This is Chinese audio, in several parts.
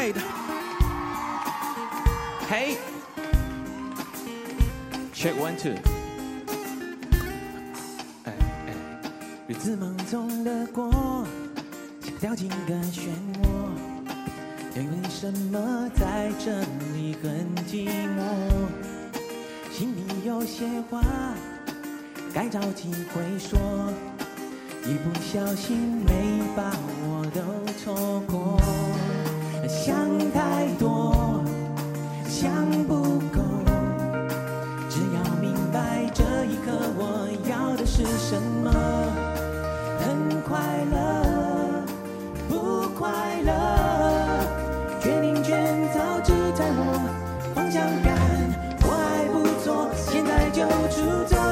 Alright， 嘿 ，Check 1 2。日子忙中的过，像掉进个漩涡。因为什么在这里很寂寞？心里有些话该找机会说，一不小心没把握都错过。想太多，想不够，只要明白这一刻我要的是什么。很快乐，不快乐，决定权早只在我，方向感我还不错，现在就出走。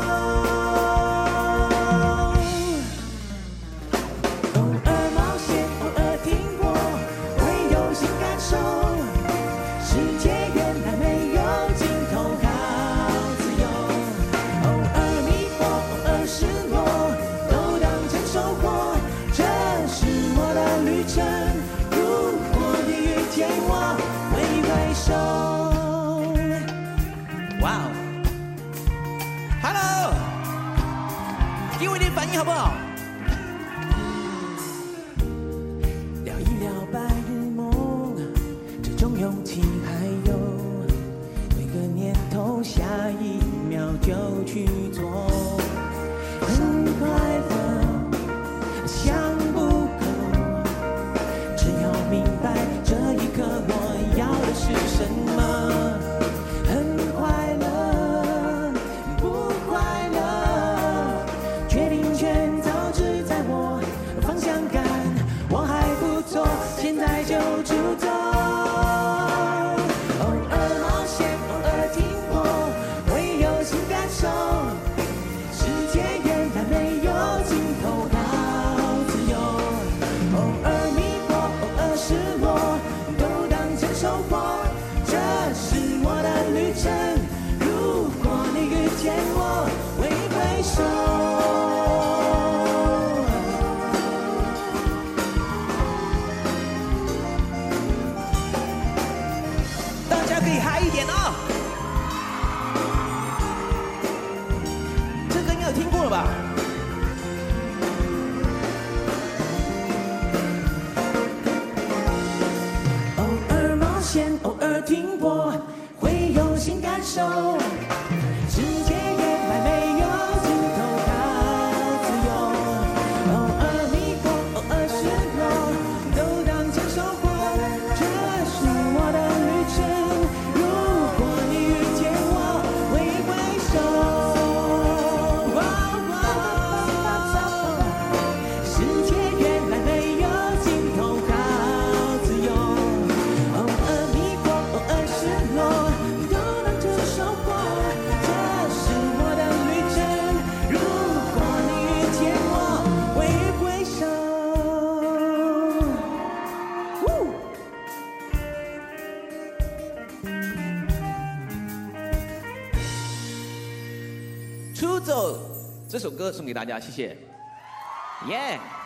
偶尔冒险，偶尔停泊，会有新感受。世界原来没有尽头，好自由。偶尔迷惑，偶尔失落，都当成收获。这是我的旅程，如果你遇见我，挥挥手。哇哦 ，Hello， 给我一点反应好不好？聊一聊白日梦，这种勇气还有，每个念头下一秒就去做，很快乐，想不够，只要明白这一刻我要的是什么。很快乐，不快乐，决定权早只在我，方向感我还不错，现在就出走。偶尔冒险，偶尔停泊，会有新感受。世界原来没有尽头，好自由。偶尔迷惑，偶尔失落，都当成收获。这是我的旅程，如果你遇见我，挥挥手。大家可以嗨一点啊！这歌应该有听过了吧？偶尔冒险，偶尔停泊，会有新感受。世界原来没有尽头，好自由。偶尔迷惑，偶尔失落，都当成收获。这是我的旅程，如果你遇见我，挥挥手。世界原来没有尽头，好自由。偶尔迷惑，偶尔失落，都当成收获。这是我的旅程，如果你遇见我，挥挥手。出走这首歌送给大家，谢谢，耶、